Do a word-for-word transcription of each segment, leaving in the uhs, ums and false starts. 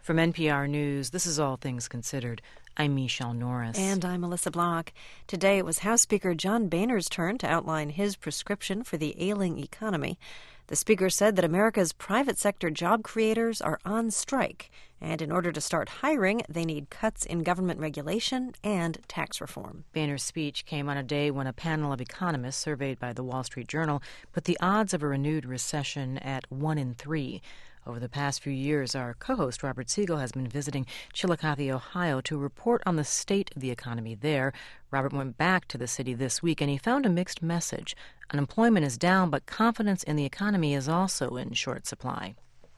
From N P R News, this is All Things Considered. I'm Michelle Norris. And I'm Melissa Block. Today it was House Speaker John Boehner's turn to outline his prescription for the ailing economy. The speaker said that America's private sector job creators are on strike, and in order to start hiring, they need cuts in government regulation and tax reform. Boehner's speech came on a day when a panel of economists surveyed by the Wall Street Journal put the odds of a renewed recession at one in three. Over the past few years, our co-host Robert Siegel has been visiting Chillicothe, Ohio, to report on the state of the economy there. Robert went back to the city this week, and he found a mixed message. Unemployment is down, but confidence in the economy is also in short supply.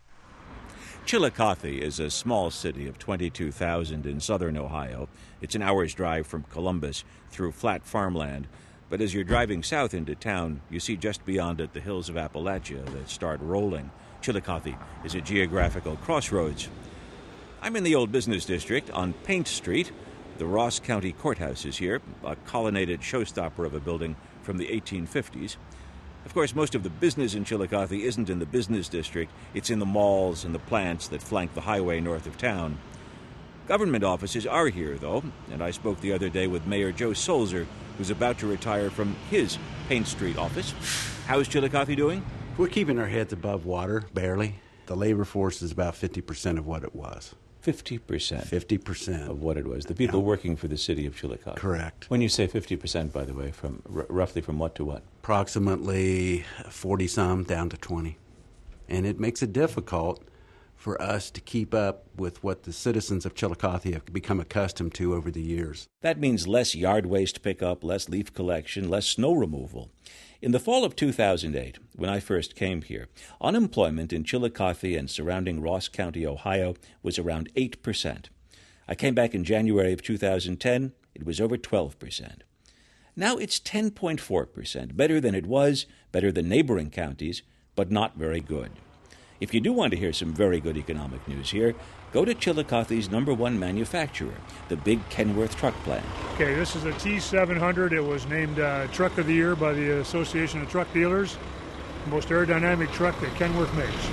Chillicothe is a small city of twenty-two thousand in southern Ohio. It's an hour's drive from Columbus through flat farmland. But as you're driving south into town, you see just beyond it the hills of Appalachia that start rolling. Chillicothe is a geographical crossroads. I'm in the old business district on Paint Street. The Ross County Courthouse is here, a colonnaded showstopper of a building from the eighteen fifties. Of course, most of the business in Chillicothe isn't in the business district. It's in the malls and the plants that flank the highway north of town. Government offices are here, though, and I spoke the other day with Mayor Joe Solzer, who's about to retire from his Paint Street office. How's Chillicothe doing? We're keeping our heads above water, barely. The labor force is about fifty percent of what it was. fifty percent? fifty percent. Of what it was. The people yeah. working for the city of Chillicothe. Correct. When you say fifty percent, by the way, from r- roughly from what to what? Approximately forty-some down to twenty. And it makes it difficult for us to keep up with what the citizens of Chillicothe have become accustomed to over the years. That means less yard waste pickup, less leaf collection, less snow removal. In the fall of two thousand eight, when I first came here, unemployment in Chillicothe and surrounding Ross County, Ohio, was around eight percent. I came back in January of two thousand ten, it was over twelve percent. Now it's ten point four percent, better than it was, better than neighboring counties, but not very good. If you do want to hear some very good economic news here, go to Chillicothe's number one manufacturer, the big Kenworth truck plant. Okay, this is a T seven hundred. It was named uh, Truck of the Year by the Association of Truck Dealers. The most aerodynamic truck that Kenworth makes.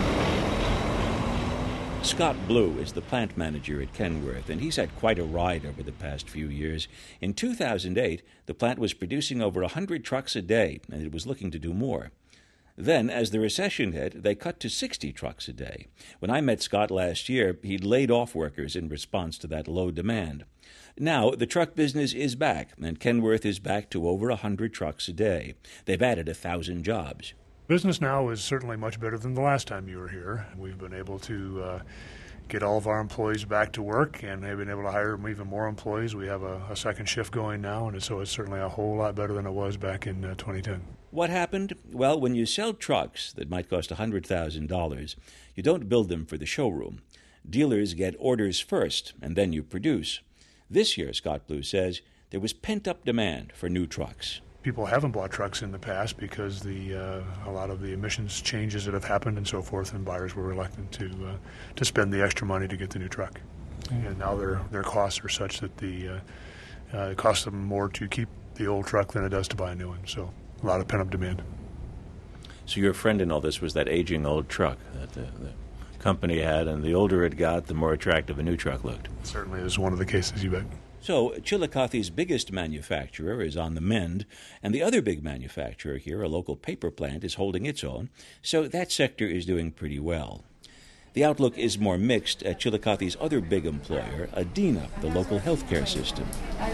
Scott Blue is the plant manager at Kenworth, and he's had quite a ride over the past few years. In two thousand eight, the plant was producing over one hundred trucks a day, and it was looking to do more. Then, as the recession hit, they cut to sixty trucks a day. When I met Scott last year, he'd laid off workers in response to that low demand. Now, the truck business is back, and Kenworth is back to over one hundred trucks a day. They've added one thousand jobs. Business now is certainly much better than the last time you were here. We've been able to uh, get all of our employees back to work, and have been able to hire even more employees. We have a, a second shift going now, and so it's certainly a whole lot better than it was back in uh, twenty ten. What happened? Well, when you sell trucks that might cost one hundred thousand dollars, you don't build them for the showroom. Dealers get orders first, and then you produce. This year, Scott Blue says, there was pent-up demand for new trucks. People haven't bought trucks in the past because the uh, a lot of the emissions changes that have happened and so forth, and buyers were reluctant to uh, to spend the extra money to get the new truck. Mm-hmm. And now their their costs are such that the uh, uh, it costs them more to keep the old truck than it does to buy a new one. So a lot of pent-up demand. So your friend in all this was that aging old truck that the, the company had, and the older it got, the more attractive a new truck looked. It certainly is one of the cases, you bet. So Chillicothe's biggest manufacturer is on the mend, and the other big manufacturer here, a local paper plant, is holding its own, so that sector is doing pretty well. The outlook is more mixed at Chillicothe's other big employer, Adena, the local healthcare system.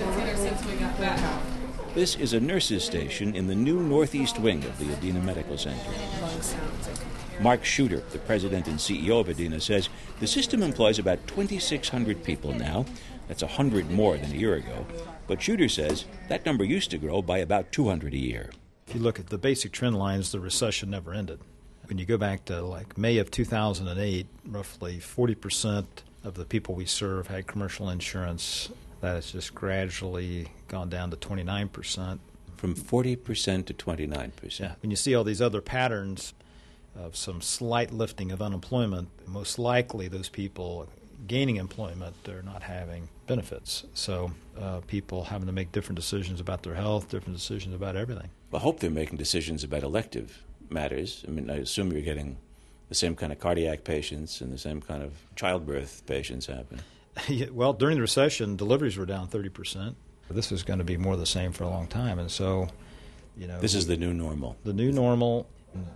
This is a nurses' station in the new northeast wing of the Adena Medical Center. Mark Shooter, the president and C E O of Adena, says the system employs about twenty-six hundred people now. That's one hundred more than a year ago. But Shooter says that number used to grow by about two hundred a year. If you look at the basic trend lines, the recession never ended. When you go back to like May of two thousand eight, roughly forty percent of the people we serve had commercial insurance. That has just gradually gone down to twenty-nine percent. From forty percent to twenty-nine percent. Yeah. When you see all these other patterns of some slight lifting of unemployment, most likely those people gaining employment are not having benefits. So uh, people having to make different decisions about their health, different decisions about everything. I hope they're making decisions about elective matters. I mean, I assume you're getting the same kind of cardiac patients and the same kind of childbirth patients happen. Yeah, well, during the recession, deliveries were down thirty percent. This is going to be more of the same for a long time. And so, you know. This is the new normal. The new normal.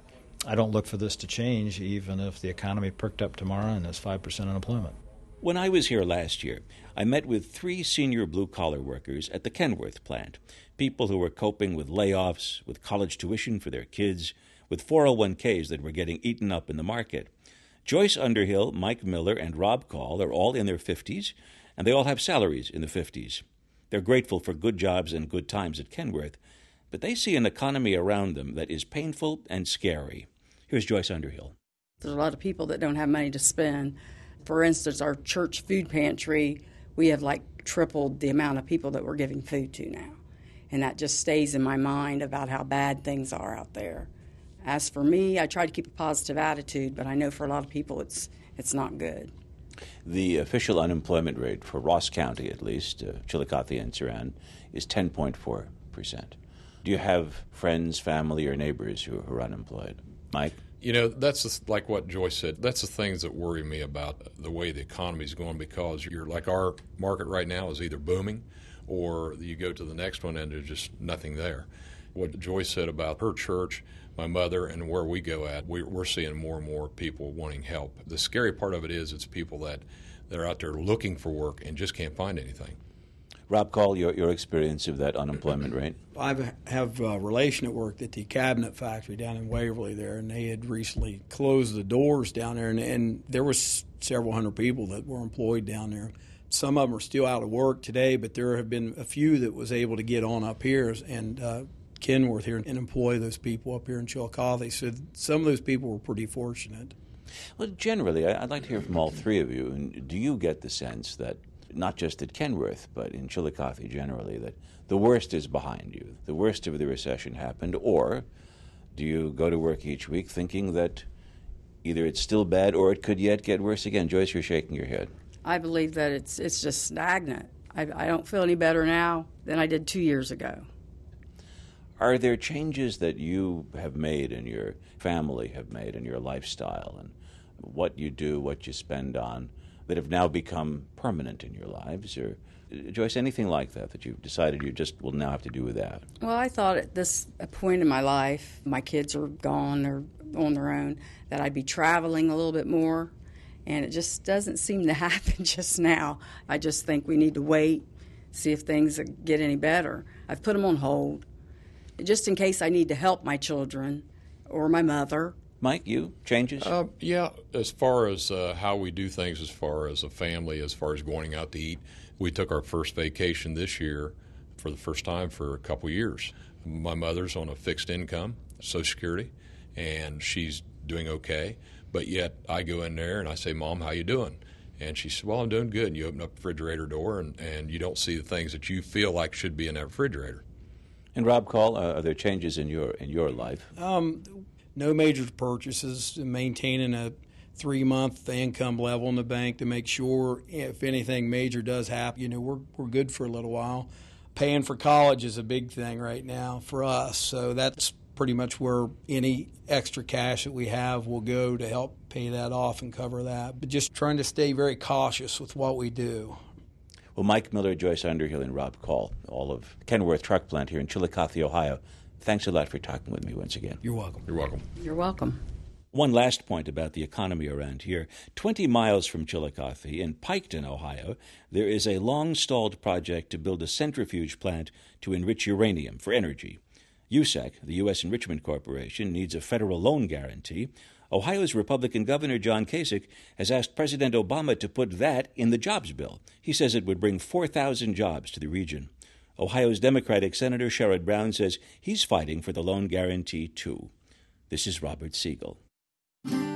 I don't look for this to change even if the economy perked up tomorrow and there's five percent unemployment. When I was here last year, I met with three senior blue-collar workers at the Kenworth plant, people who were coping with layoffs, with college tuition for their kids, with four oh one k's that were getting eaten up in the market. Joyce Underhill, Mike Miller, and Rob Call are all in their fifties, and they all have salaries in the fifties. They're grateful for good jobs and good times at Kenworth, but they see an economy around them that is painful and scary. Here's Joyce Underhill. There's a lot of people that don't have money to spend. For instance, our church food pantry, we have like tripled the amount of people that we're giving food to now. And that just stays in my mind about how bad things are out there. As for me, I try to keep a positive attitude, but I know for a lot of people it's it's not good. The official unemployment rate for Ross County, at least, uh, Chillicothe and Siran, is ten point four percent. Do you have friends, family, or neighbors who are unemployed? Mike? You know, that's just like what Joyce said. That's the things that worry me about the way the economy is going, because you're like our market right now is either booming or you go to the next one and there's just nothing there. What Joyce said about her church, my mother, and where we go at, we're seeing more and more people wanting help. The scary part of it is it's people that, that are out there looking for work and just can't find anything. Rob Call, your, your experience of that unemployment rate? I have a relation at work at the cabinet factory down in Waverly there, and they had recently closed the doors down there, and, and there was several hundred people that were employed down there. Some of them are still out of work today, but there have been a few that was able to get on up here and uh, Kenworth here and employ those people up here in Chillicothe. So some of those people were pretty fortunate. Well, generally, I'd like to hear from all three of you. And do you get the sense that, not just at Kenworth, but in Chillicothe generally, that the worst is behind you, the worst of the recession happened, or do you go to work each week thinking that either it's still bad or it could yet get worse again? Joyce, you're shaking your head. I believe that it's it's just stagnant. I, I don't feel any better now than I did two years ago. Are there changes that you have made and your family have made in your lifestyle and what you do, what you spend on, that have now become permanent in your lives? Or, Joyce, anything like that that you've decided you just will now have to do without? Well, I thought at this point in my life, my kids are gone, they're on their own, that I'd be traveling a little bit more, and it just doesn't seem to happen just now. I just think we need to wait, see if things get any better. I've put them on hold, just in case I need to help my children or my mother. Mike, you, changes? Uh, yeah, as far as uh, how we do things as far as a family, as far as going out to eat, we took our first vacation this year for the first time for a couple years. My mother's on a fixed income, Social Security, and she's doing okay. But yet I go in there and I say, Mom, how you doing? And she said, well, I'm doing good. And you open up the refrigerator door and, and you don't see the things that you feel like should be in that refrigerator. And Rob Call, uh, are there changes in your in your life? Um, no major purchases, maintaining a three-month income level in the bank to make sure if anything major does happen, you know, we're we're good for a little while. Paying for college is a big thing right now for us, so that's pretty much where any extra cash that we have will go to help pay that off and cover that. But just trying to stay very cautious with what we do. Well, Mike Miller, Joyce Underhill, and Rob Call, all of Kenworth Truck Plant here in Chillicothe, Ohio, thanks a lot for talking with me once again. You're welcome. You're welcome. You're welcome. One last point about the economy around here. Twenty miles from Chillicothe, in Piketon, Ohio, there is a long-stalled project to build a centrifuge plant to enrich uranium for energy. U S E C, the U S Enrichment Corporation, needs a federal loan guarantee. Ohio's Republican Governor John Kasich has asked President Obama to put that in the jobs bill. He says it would bring four thousand jobs to the region. Ohio's Democratic Senator Sherrod Brown says he's fighting for the loan guarantee, too. This is Robert Siegel.